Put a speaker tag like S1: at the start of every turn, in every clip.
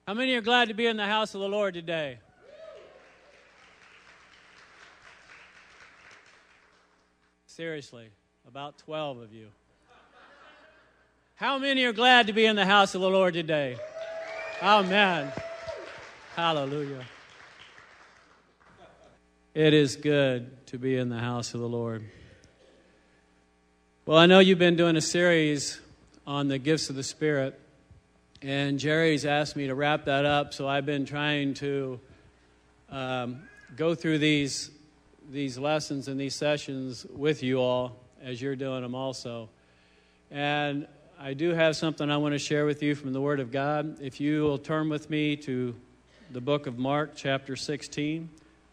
S1: How many are glad to be in the house of the Lord today? Seriously, about 12 of you. How many are glad to be in the house of the Lord today? Amen. Hallelujah. It is good to be in the house of the Lord. Well, I know you've been doing a series on the gifts of the Spirit, and Jerry's asked me to wrap that up, so I've been trying to go through these lessons and these sessions with you all as you're doing them also. And I do have something I want to share with you from the Word of God. If you will turn with me to the book of Mark, chapter 16.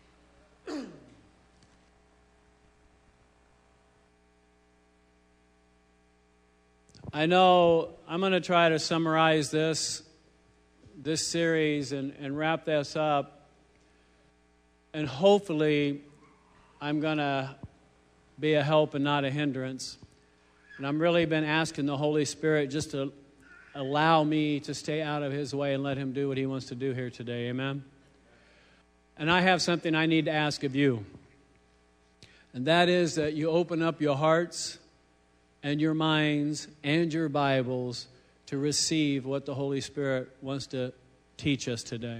S1: I know I'm going to try to summarize this series and wrap this up. And hopefully I'm going to be a help and not a hindrance. And I've really been asking the Holy Spirit just to allow me to stay out of His way and let Him do what He wants to do here today. Amen? And I have something I need to ask of you. And that is that you open up your hearts and your minds and your Bibles to receive what the Holy Spirit wants to teach us today.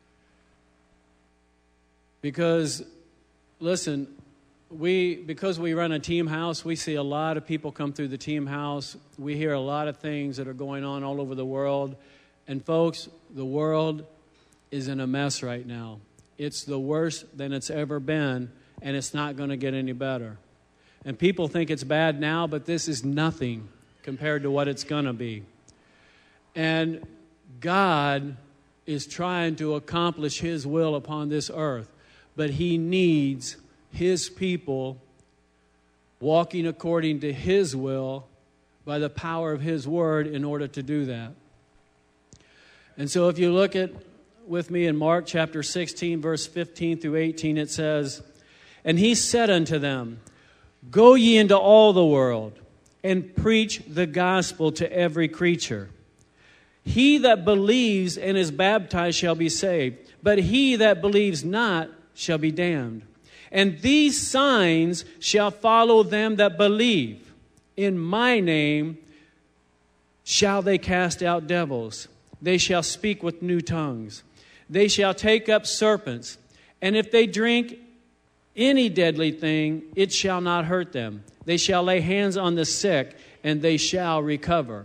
S1: Because, listen, because we run a team house, we see a lot of people come through the team house. We hear a lot of things that are going on all over the world. And folks, the world is in a mess right now. It's the worst than it's ever been, and it's not going to get any better. And people think it's bad now, but this is nothing compared to what it's going to be. And God is trying to accomplish His will upon this earth, but He needs His people walking according to His will by the power of His Word in order to do that. And so if you look at with me in Mark chapter 16, verse 15 through 18, it says, "And He said unto them, Go ye into all the world, and preach the gospel to every creature. He that believes and is baptized shall be saved, but he that believes not shall be damned. And these signs shall follow them that believe. In my name shall they cast out devils. They shall speak with new tongues. They shall take up serpents. And if they drink any deadly thing, it shall not hurt them. They shall lay hands on the sick, and they shall recover."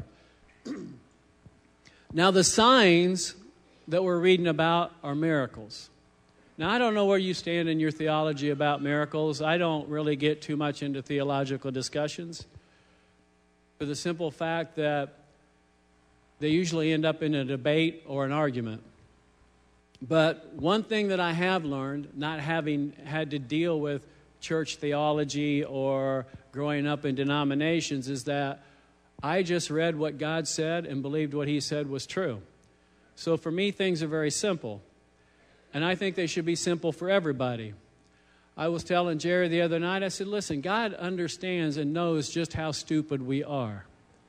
S1: Now, the signs that we're reading about are miracles. Now, I don't know where you stand in your theology about miracles. I don't really get too much into theological discussions for the simple fact that they usually end up in a debate or an argument. But one thing that I have learned, not having had to deal with church theology or growing up in denominations, is that I just read what God said and believed what He said was true. So for me, things are very simple. And I think they should be simple for everybody. I was telling Jerry the other night, I said, listen, God understands and knows just how stupid we are.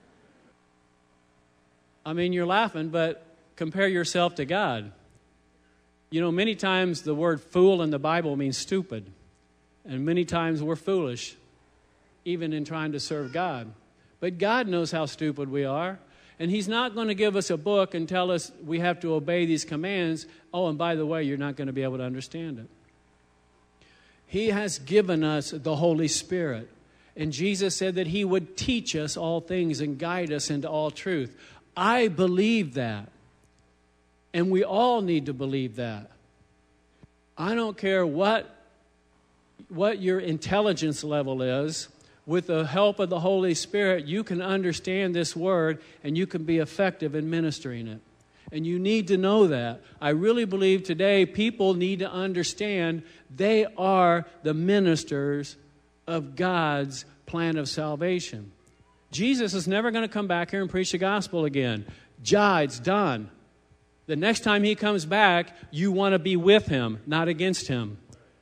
S1: I mean, you're laughing, but compare yourself to God. You know, many times the word fool in the Bible means stupid. And many times we're foolish, even in trying to serve God. But God knows how stupid we are. And He's not going to give us a book and tell us we have to obey these commands. Oh, and by the way, you're not going to be able to understand it. He has given us the Holy Spirit. And Jesus said that He would teach us all things and guide us into all truth. I believe that. And we all need to believe that. I don't care what your intelligence level is. With the help of the Holy Spirit, you can understand this word and you can be effective in ministering it. And you need to know that. I really believe today people need to understand they are the ministers of God's plan of salvation. Jesus is never going to come back here and preach the gospel again. It's done. The next time He comes back, you want to be with Him, not against Him.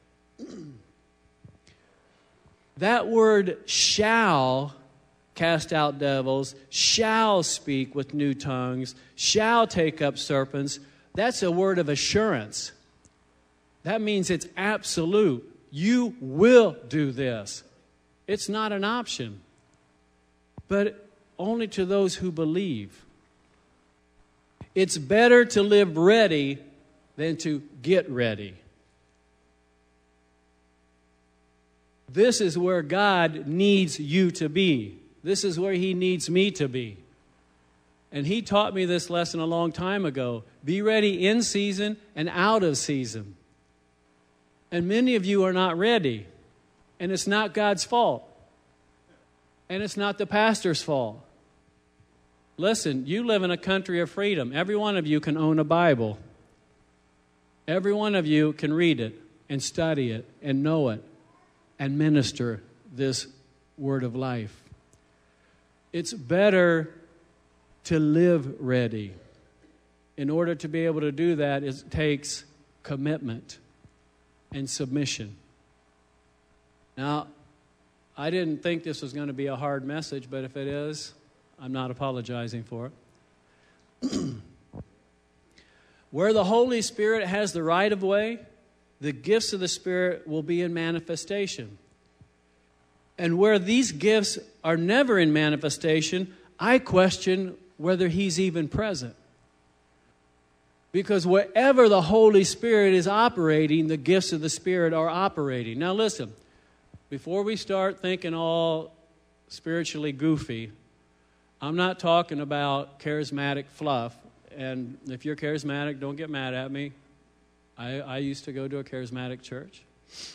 S1: That word shall cast out devils, shall speak with new tongues, shall take up serpents, That's a word of assurance. That means it's absolute. You will do this. It's not an option, but only to those who believe. It's better to live ready than to get ready. This is where God needs you to be. This is where He needs me to be. And He taught me this lesson a long time ago. Be ready in season and out of season. And many of you are not ready. And it's not God's fault. And it's not the pastor's fault. Listen, you live in a country of freedom. Every one of you can own a Bible. Every one of you can read it and study it and know it and minister this word of life. It's better to live ready. In order to be able to do that, it takes commitment and submission. Now, I didn't think this was going to be a hard message, but if it is, I'm not apologizing for it. Where the Holy Spirit has the right of way, the gifts of the Spirit will be in manifestation. And where these gifts are never in manifestation, I question whether He's even present. Because wherever the Holy Spirit is operating, the gifts of the Spirit are operating. Now listen, before we start thinking all spiritually goofy, I'm not talking about charismatic fluff. And if you're charismatic, don't get mad at me. I used to go to a charismatic church.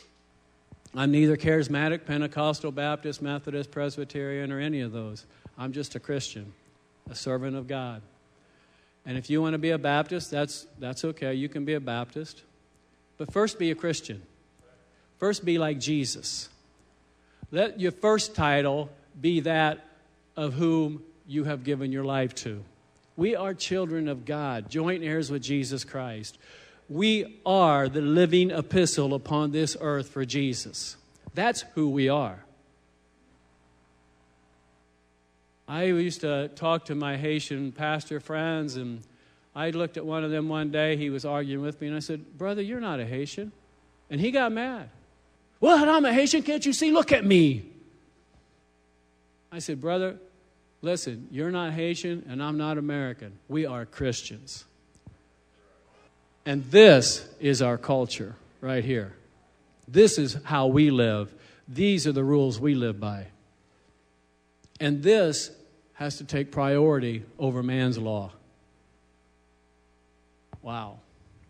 S1: I'm neither charismatic, Pentecostal, Baptist, Methodist, Presbyterian, or any of those. I'm just a Christian, a servant of God. And if you want to be a Baptist, that's okay. You can be a Baptist. But first be a Christian. First be like Jesus. Let your first title be that of whom you have given your life to. We are children of God, joint heirs with Jesus Christ. We are the living epistle upon this earth for Jesus. That's who we are. I used to talk to my Haitian pastor friends, and I looked at one of them one day. He was arguing with me, and I said, "Brother, you're not a Haitian." And he got mad. "What? I'm a Haitian? Can't you see? Look at me." I said, "Brother, listen, you're not Haitian, and I'm not American. We are Christians. And this is our culture right here. This is how we live. These are the rules we live by. And this has to take priority over man's law." Wow.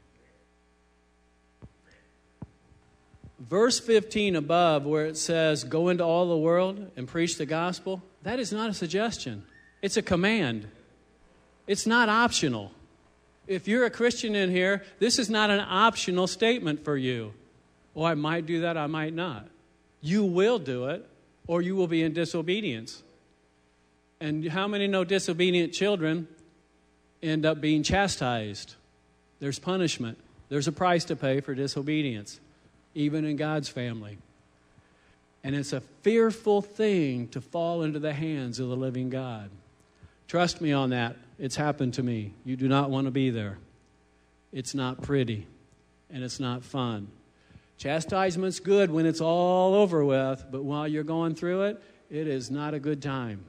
S1: Verse 15 above, where it says, "Go into all the world and preach the gospel," that is not a suggestion. It's a command. It's not optional. If you're a Christian in here, this is not an optional statement for you. "Oh, I might do that, I might not." You will do it, or you will be in disobedience. And how many know disobedient children end up being chastised? There's punishment. There's a price to pay for disobedience, even in God's family. And it's a fearful thing to fall into the hands of the living God. Trust me on that. It's happened to me. You do not want to be there. It's not pretty, and it's not fun. Chastisement's good when it's all over with, but while you're going through it, it is not a good time.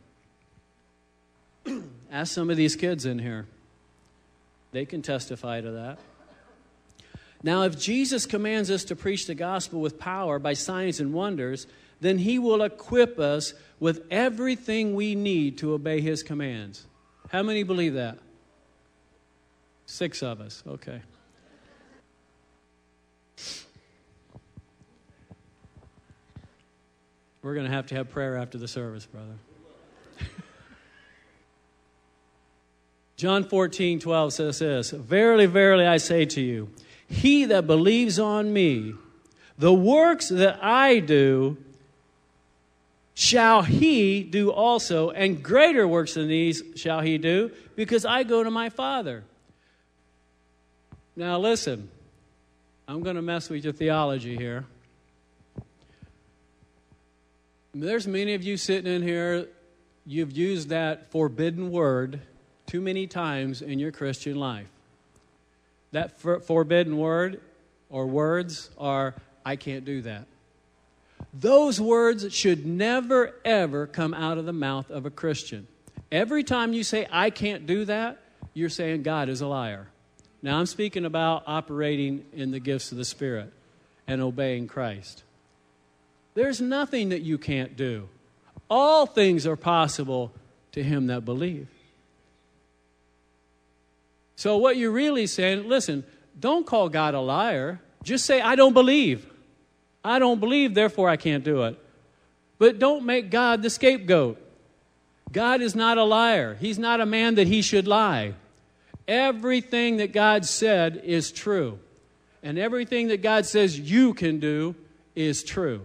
S1: Ask some of these kids in here. They can testify to that. Now, if Jesus commands us to preach the gospel with power by signs and wonders, then He will equip us with everything we need to obey His commands. How many believe that? 6 of us. Okay. We're going to have prayer after the service, brother. John 14:12 says this, "Verily, verily, I say to you, he that believes on me, the works that I do, shall he do also, and greater works than these shall he do, because I go to my Father." Now listen, I'm going to mess with your theology here. There's many of you sitting in here, you've used that forbidden word too many times in your Christian life. That forbidden word or words are, I can't do that. Those words should never, ever come out of the mouth of a Christian. Every time you say, I can't do that, you're saying God is a liar. Now, I'm speaking about operating in the gifts of the Spirit and obeying Christ. There's nothing that you can't do. All things are possible to him that believe. So what you're really saying, listen, don't call God a liar. Just say, I don't believe. I don't believe, therefore I can't do it. But don't make God the scapegoat. God is not a liar. He's not a man that he should lie. Everything that God said is true. And everything that God says you can do is true.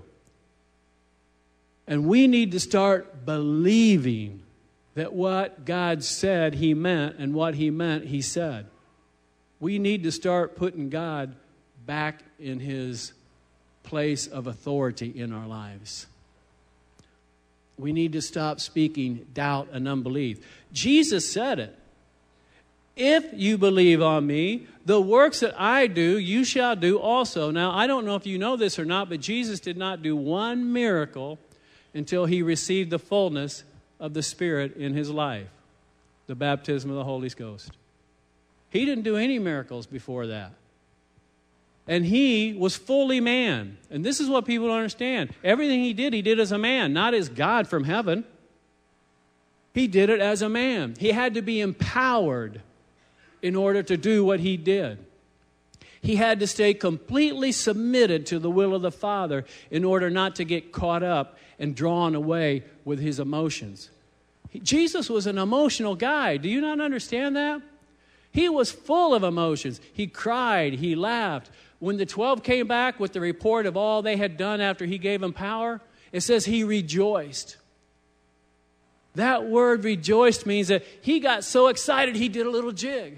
S1: And we need to start believing that what God said he meant and what he meant he said. We need to start putting God back in his place of authority in our lives. We need to stop speaking doubt and unbelief. Jesus said it. If you believe on me, the works that I do, you shall do also. Now, I don't know if you know this or not, but Jesus did not do one miracle until he received the fullness of the Spirit in his life, the baptism of the Holy Ghost. He didn't do any miracles before that. And he was fully man. And this is what people don't understand. Everything he did as a man, not as God from heaven. He did it as a man. He had to be empowered in order to do what he did. He had to stay completely submitted to the will of the Father in order not to get caught up and drawn away with his emotions. Jesus was an emotional guy. Do you not understand that? He was full of emotions. He cried. He laughed. When the 12 came back with the report of all they had done after he gave them power, it says he rejoiced. That word rejoiced means that he got so excited he did a little jig.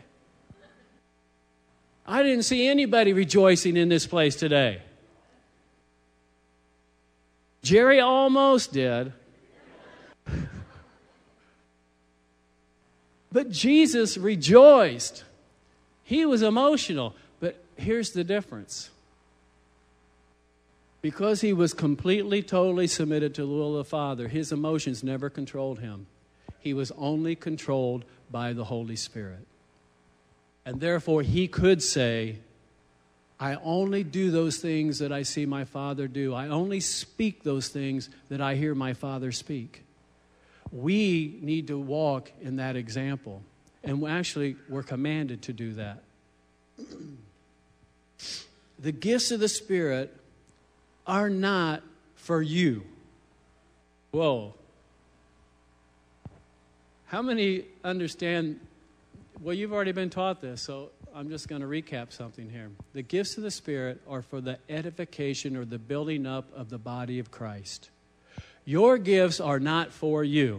S1: I didn't see anybody rejoicing in this place today. Jerry almost did. But Jesus rejoiced. He was emotional. But here's the difference. Because he was completely, totally submitted to the will of the Father, his emotions never controlled him. He was only controlled by the Holy Spirit. And therefore, he could say, I only do those things that I see my Father do. I only speak those things that I hear my Father speak. We need to walk in that example. And we're commanded to do that. The gifts of the Spirit are not for you. Whoa. How many understand? Well, you've already been taught this, so I'm just going to recap something here. The gifts of the Spirit are for the edification or the building up of the body of Christ. Your gifts are not for you.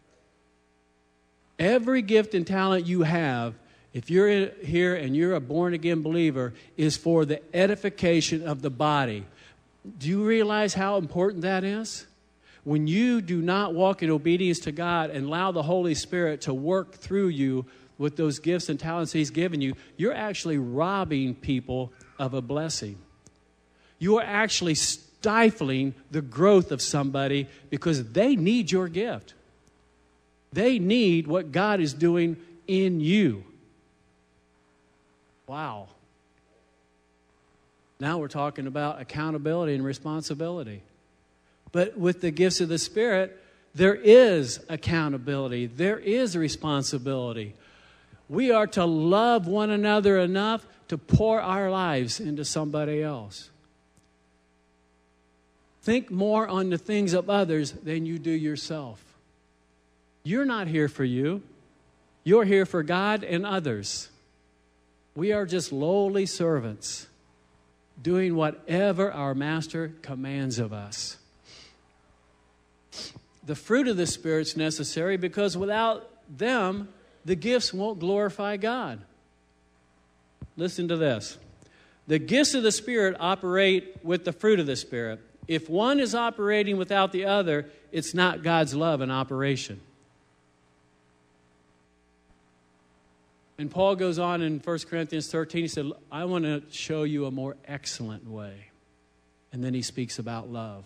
S1: Every gift and talent you have, if you're here and you're a born-again believer, is for the edification of the body. Do you realize how important that is? When you do not walk in obedience to God and allow the Holy Spirit to work through you with those gifts and talents he's given you, you're actually robbing people of a blessing. You are actually stifling the growth of somebody because they need your gift. They need what God is doing in you. Wow. Now we're talking about accountability and responsibility. But with the gifts of the Spirit, there is accountability. There is responsibility. We are to love one another enough to pour our lives into somebody else. Think more on the things of others than you do yourself. You're not here for you. You're here for God and others. We are just lowly servants doing whatever our Master commands of us. The fruit of the Spirit's necessary because without them, the gifts won't glorify God. Listen to this. The gifts of the Spirit operate with the fruit of the Spirit. If one is operating without the other, it's not God's love in operation. And Paul goes on in 1 Corinthians 13, he said, I want to show you a more excellent way. And then he speaks about love.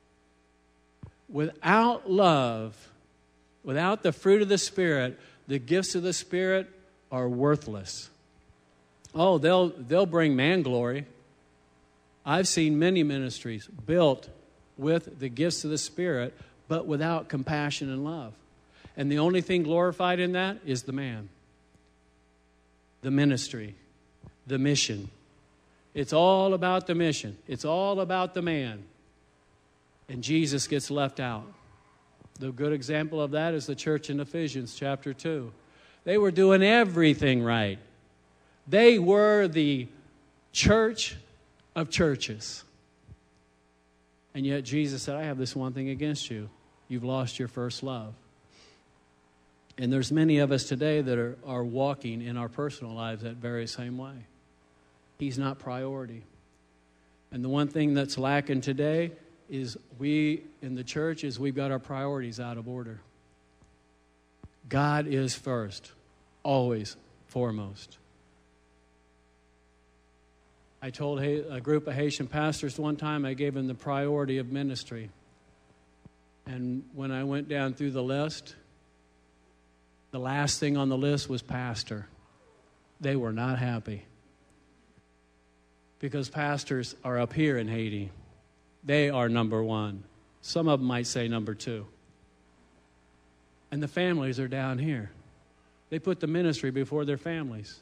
S1: Without love, without the fruit of the Spirit, the gifts of the Spirit are worthless. Oh, they'll bring man glory. I've seen many ministries built with the gifts of the Spirit, but without compassion and love. And the only thing glorified in that is the man, the ministry, the mission. It's all about the mission. It's all about the man. And Jesus gets left out. The good example of that is the church in Ephesians chapter 2. They were doing everything right. They were the church of churches. And yet Jesus said, I have this one thing against you. You've lost your first love. And there's many of us today that are walking in our personal lives that very same way. He's not priority. And the one thing that's lacking today is we in the church is we've got our priorities out of order. God is first, always foremost. I told a group of Haitian pastors one time, I gave them the priority of ministry. And when I went down through the list, the last thing on the list was pastor. They were not happy. Because pastors are up here in Haiti. They are number one. Some of them might say number two. And the families are down here. They put the ministry before their families.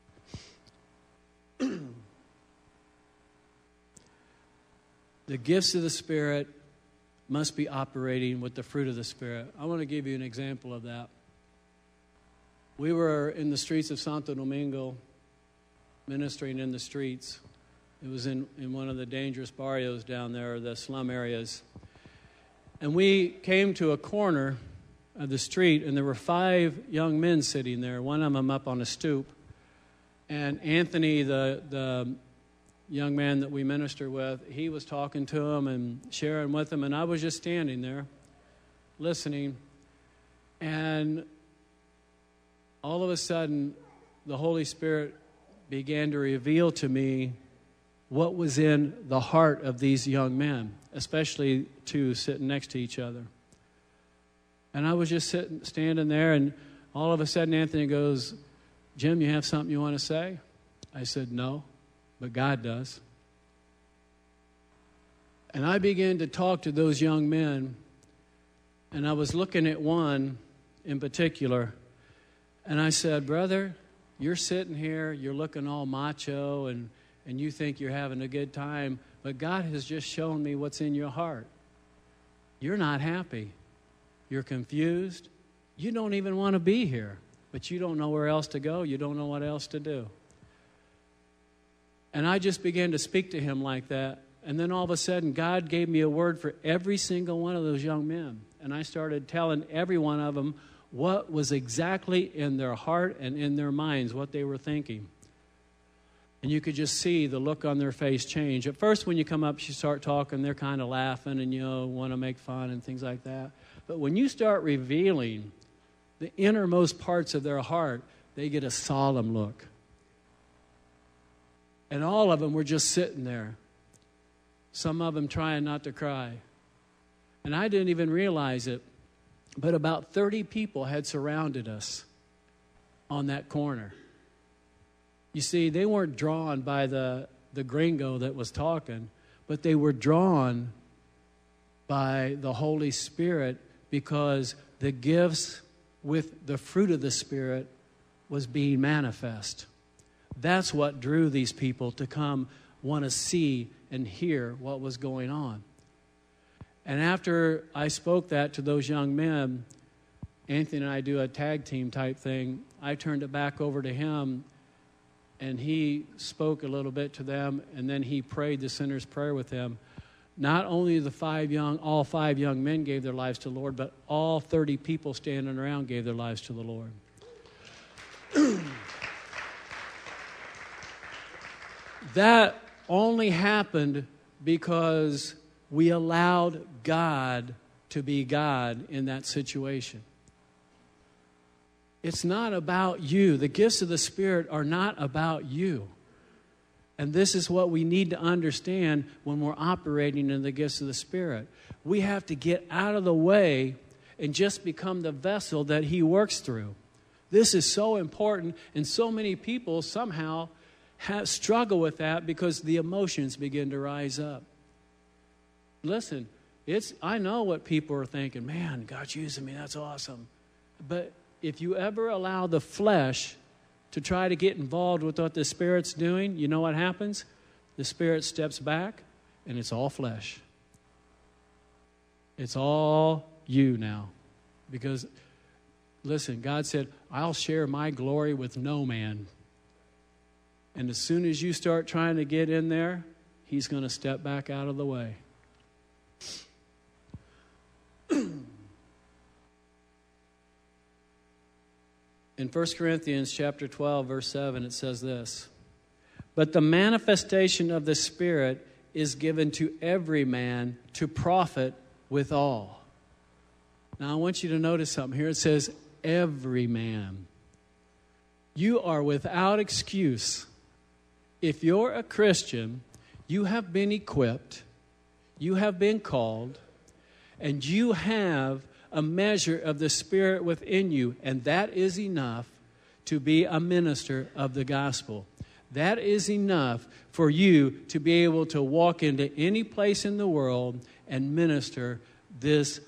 S1: The gifts of the Spirit must be operating with the fruit of the Spirit. I want to give you an example of that. We were in the streets of Santo Domingo, ministering in the streets. It was in one of the dangerous barrios down there, the slum areas. And we came to a corner of the street, and there were 5 young men sitting there, one of them up on a stoop. And Anthony, the young man that we minister with, he was talking to him and sharing with him, and I was just standing there listening. And all of a sudden, the Holy Spirit began to reveal to me what was in the heart of these young men, especially 2 sitting next to each other. And I was just standing there, and all of a sudden Anthony goes, Jim, you have something you want to say? I said, no, but God does. And I began to talk to those young men, and I was looking at one in particular, and I said, brother, you're sitting here, you're looking all macho, and you think you're having a good time, but God has just shown me what's in your heart. You're not happy. You're confused. You don't even want to be here, but you don't know where else to go. You don't know what else to do. And I just began to speak to him like that, and then all of a sudden, God gave me a word for every single one of those young men, and I started telling every one of them what was exactly in their heart and in their minds, what they were thinking. And you could just see the look on their face change. At first, when you come up, you start talking, they're kind of laughing and, want to make fun and things like that. But when you start revealing the innermost parts of their heart, they get a solemn look. And all of them were just sitting there. Some of them trying not to cry. And I didn't even realize it, but about 30 people had surrounded us on that corner. You see, they weren't drawn by the gringo that was talking, but they were drawn by the Holy Spirit because the gifts with the fruit of the Spirit was being manifest. That's what drew these people to come want to see and hear what was going on. And after I spoke that to those young men, Anthony and I do a tag team type thing. I turned it back over to him, and he spoke a little bit to them, and then he prayed the sinner's prayer with them. Not only all 5 young men gave their lives to the Lord, but all 30 people standing around gave their lives to the Lord. That only happened because we allowed God to be God in that situation. It's not about you. The gifts of the Spirit are not about you. And this is what we need to understand when we're operating in the gifts of the Spirit. We have to get out of the way and just become the vessel that He works through. This is so important, and so many people somehow struggle with that because the emotions begin to rise up. Listen, I know what people are thinking. Man, God's using me. That's awesome. But if you ever allow the flesh to try to get involved with what the Spirit's doing, you know what happens? The Spirit steps back, and it's all flesh. It's all you now. Because, listen, God said, I'll share my glory with no man. And as soon as you start trying to get in there, He's going to step back out of the way. In 1 Corinthians chapter 12, verse 7, it says this, but the manifestation of the Spirit is given to every man to profit withal. Now I want you to notice something here. It says, every man. You are without excuse. If you're a Christian, you have been equipped, you have been called, and you have a measure of the Spirit within you, and that is enough to be a minister of the gospel. That is enough for you to be able to walk into any place in the world and minister this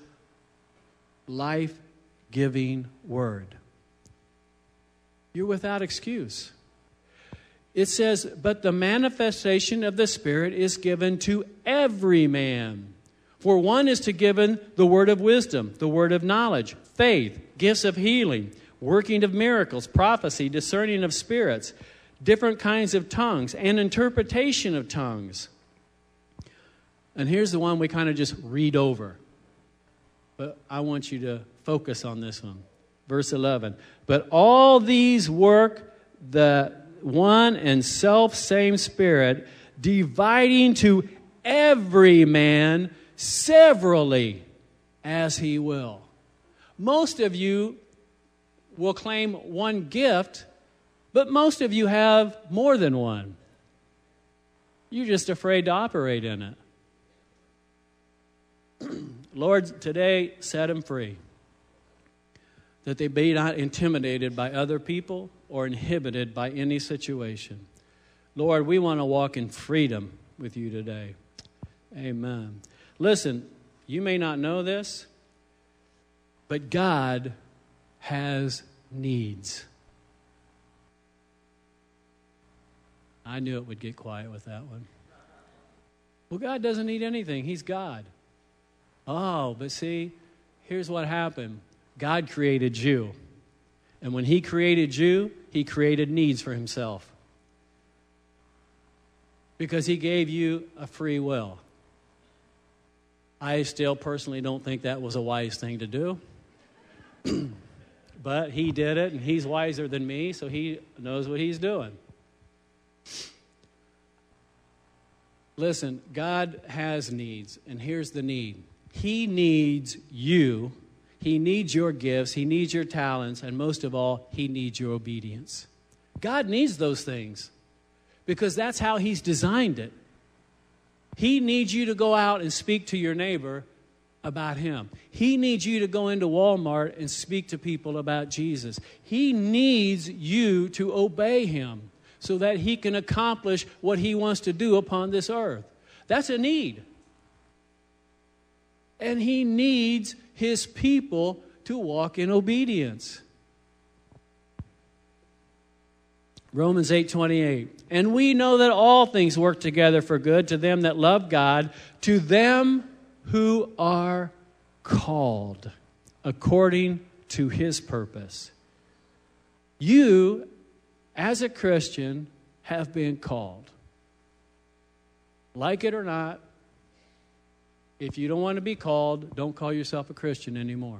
S1: life-giving word. You're without excuse. It says, but the manifestation of the Spirit is given to every man. For one is to given the word of wisdom, the word of knowledge, faith, gifts of healing, working of miracles, prophecy, discerning of spirits, different kinds of tongues, and interpretation of tongues. And here's the one we kind of just read over. But I want you to focus on this one. Verse 11. But all these work the one and self-same Spirit, dividing to every man severally as He will. Most of you will claim one gift, but most of you have more than one. You're just afraid to operate in it. Lord, today set them free, that they be not intimidated by other people or inhibited by any situation. Lord, we want to walk in freedom with you today. Amen. Listen, you may not know this, but God has needs. I knew it would get quiet with that one. Well, God doesn't need anything. He's God. Oh, but see, here's what happened. God created you. And when He created you, He created needs for Himself. Because He gave you a free will. I still personally don't think that was a wise thing to do. But He did it, and He's wiser than me, so He knows what He's doing. Listen, God has needs, and here's the need. He needs you. He needs your gifts. He needs your talents. And most of all, He needs your obedience. God needs those things because that's how He's designed it. He needs you to go out and speak to your neighbor about Him. He needs you to go into Walmart and speak to people about Jesus. He needs you to obey Him so that He can accomplish what He wants to do upon this earth. That's a need. And He needs His people to walk in obedience. Romans 8:28. And we know that all things work together for good to them that love God, to them who are called according to His purpose. You, as a Christian, have been called. Like it or not, if you don't want to be called, don't call yourself a Christian anymore.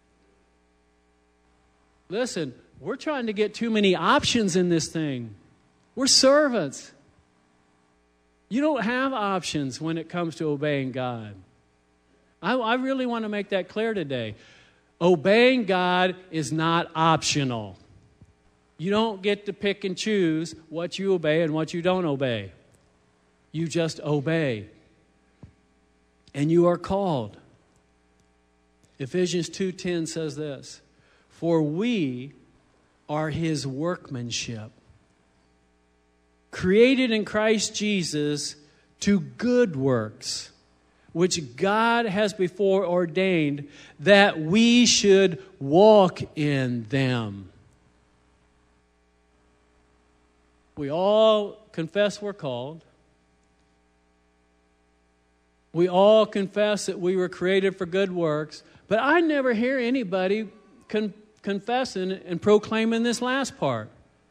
S1: Listen, we're trying to get too many options in this thing. We're servants. You don't have options when it comes to obeying God. I really want to make that clear today. Obeying God is not optional. You don't get to pick and choose what you obey and what you don't obey. You just obey. And you are called. Ephesians 2:10 says this, "For we are His workmanship, created in Christ Jesus to good works, which God has before ordained that we should walk in them." We all confess we're called. We all confess that we were created for good works. But I never hear anybody confessing and proclaiming this last part.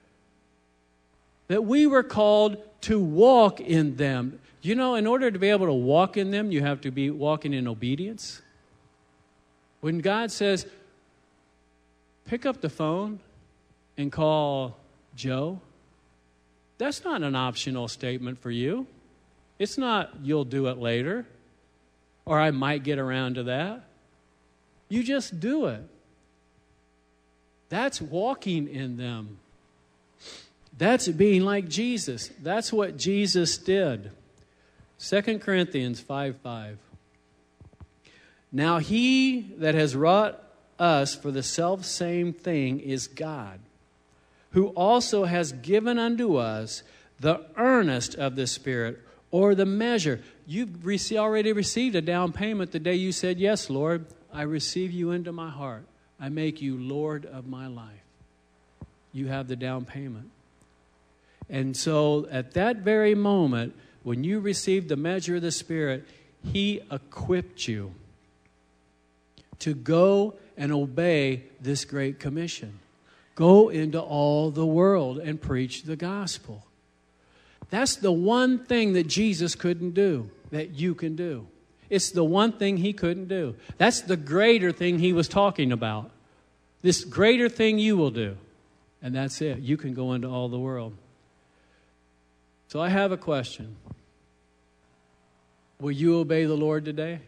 S1: That we were called to walk in them. You know, in order to be able to walk in them, you have to be walking in obedience. When God says, pick up the phone and call Joe, that's not an optional statement for you. It's not, you'll do it later, or I might get around to that. You just do it. That's walking in them. That's being like Jesus. That's what Jesus did. 2 Corinthians 5:5. "Now He that has wrought us for the selfsame thing is God, who also has given unto us the earnest of the Spirit," or the measure. You've already received a down payment the day you said, "Yes, Lord, I receive you into my heart. I make you Lord of my life." You have the down payment. And so at that very moment, when you received the measure of the Spirit, He equipped you to go and obey this great commission. Go into all the world and preach the gospel. That's the one thing that Jesus couldn't do, that you can do. It's the one thing He couldn't do. That's the greater thing He was talking about. This greater thing you will do. And that's it. You can go into all the world. So I have a question. Will you obey the Lord today?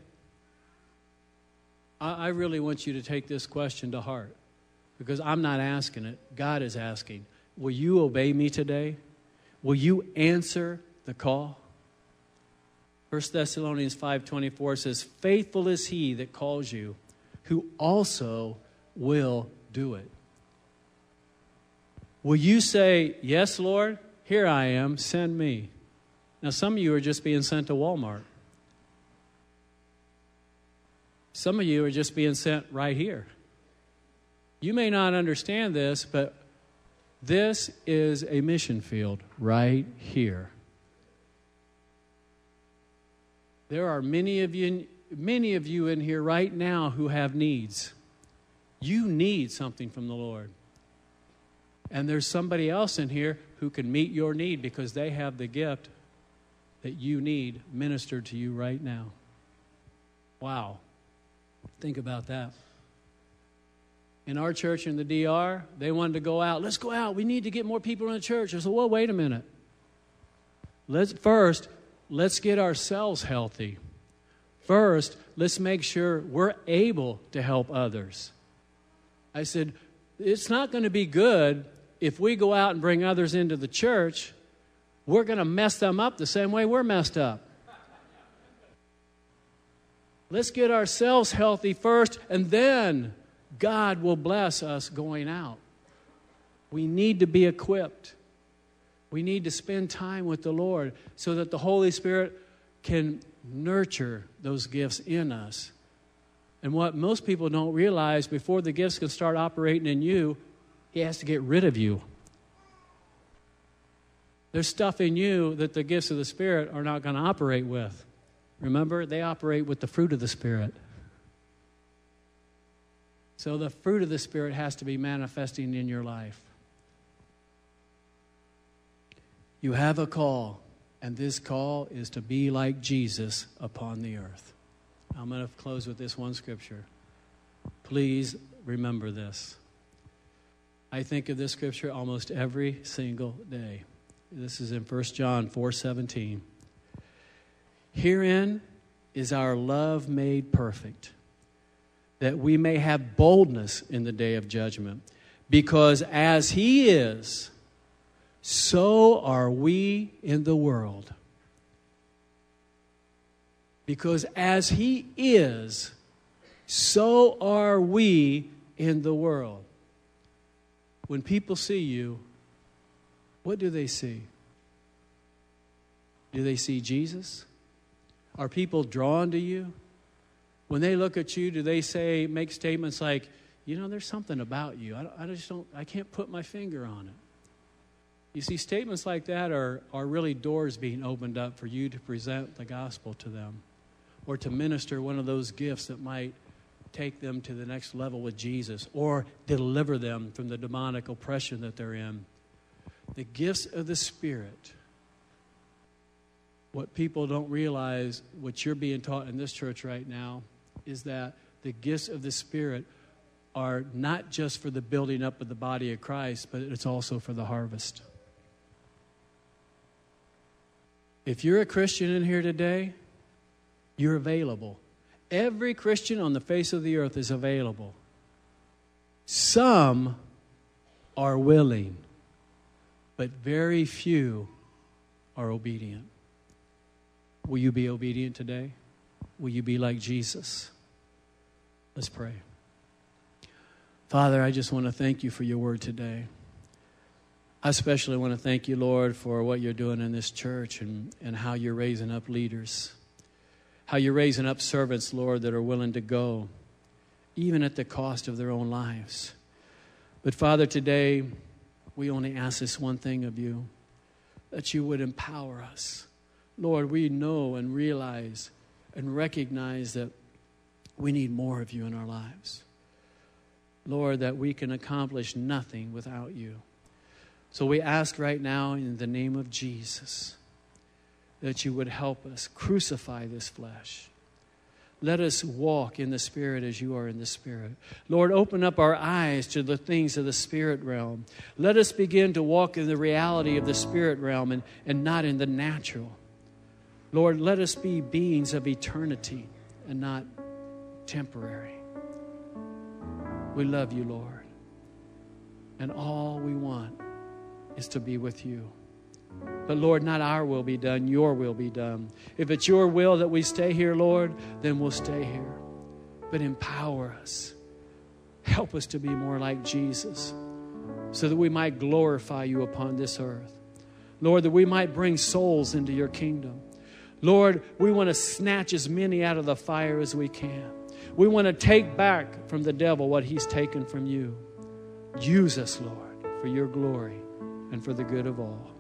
S1: I really want you to take this question to heart, because I'm not asking it. God is asking. Will you obey me today? Will you answer the call? 1 Thessalonians 5:24 says, "Faithful is He that calls you, who also will do it." Will you say, "Yes, Lord, here I am, send me"? Now, some of you are just being sent to Walmart. Some of you are just being sent right here. You may not understand this, but this is a mission field right here. There are many of you in here right now who have needs. You need something from the Lord. And there's somebody else in here who can meet your need because they have the gift that you need ministered to you right now. Wow. Think about that. In our church in the DR, they wanted to go out. Let's go out. We need to get more people in the church. I said, well, wait a minute. Let's get ourselves healthy. First, let's make sure we're able to help others. I said, it's not going to be good if we go out and bring others into the church. We're going to mess them up the same way we're messed up. Let's get ourselves healthy first, and then God will bless us going out. We need to be equipped. We need to spend time with the Lord so that the Holy Spirit can nurture those gifts in us. And what most people don't realize, before the gifts can start operating in you, He has to get rid of you. There's stuff in you that the gifts of the Spirit are not going to operate with. Remember, they operate with the fruit of the Spirit. So the fruit of the Spirit has to be manifesting in your life. You have a call, and this call is to be like Jesus upon the earth. I'm going to close with this one scripture. Please remember this. I think of this scripture almost every single day. This is in 1 John 4:17. Herein is our love made perfect, that we may have boldness in the day of judgment. Because as He is, so are we in the world. Because as He is, so are we in the world. When people see you, what do they see? Do they see Jesus? Are people drawn to you? When they look at you, do they make statements like, there's something about you. I can't put my finger on it. You see, statements like that are really doors being opened up for you to present the gospel to them, or to minister one of those gifts that might take them to the next level with Jesus, or deliver them from the demonic oppression that they're in. The gifts of the Spirit. What people don't realize, what you're being taught in this church right now, is that the gifts of the Spirit are not just for the building up of the body of Christ, but it's also for the harvest. If you're a Christian in here today, you're available. Every Christian on the face of the earth is available. Some are willing, but very few are obedient. Will you be obedient today? Will you be like Jesus? Let's pray. Father, I just want to thank you for your word today. I especially want to thank you, Lord, for what you're doing in this church and how you're raising up leaders. How you're raising up servants, Lord, that are willing to go, even at the cost of their own lives. But Father, today, we only ask this one thing of you, that you would empower us. Lord, we know and realize and recognize that we need more of you in our lives. Lord, that we can accomplish nothing without you. So we ask right now in the name of Jesus that you would help us crucify this flesh. Let us walk in the Spirit as you are in the Spirit. Lord, open up our eyes to the things of the Spirit realm. Let us begin to walk in the reality of the Spirit realm and not in the natural. Lord, let us be beings of eternity and not temporary. We love you, Lord. And all we want is to be with you. But Lord, not our will be done, your will be done. If it's your will that we stay here, Lord, then we'll stay here. But empower us. Help us to be more like Jesus so that we might glorify you upon this earth. Lord, that we might bring souls into your kingdom. Lord, we want to snatch as many out of the fire as we can. We want to take back from the devil what he's taken from you. Use us, Lord, for your glory and for the good of all.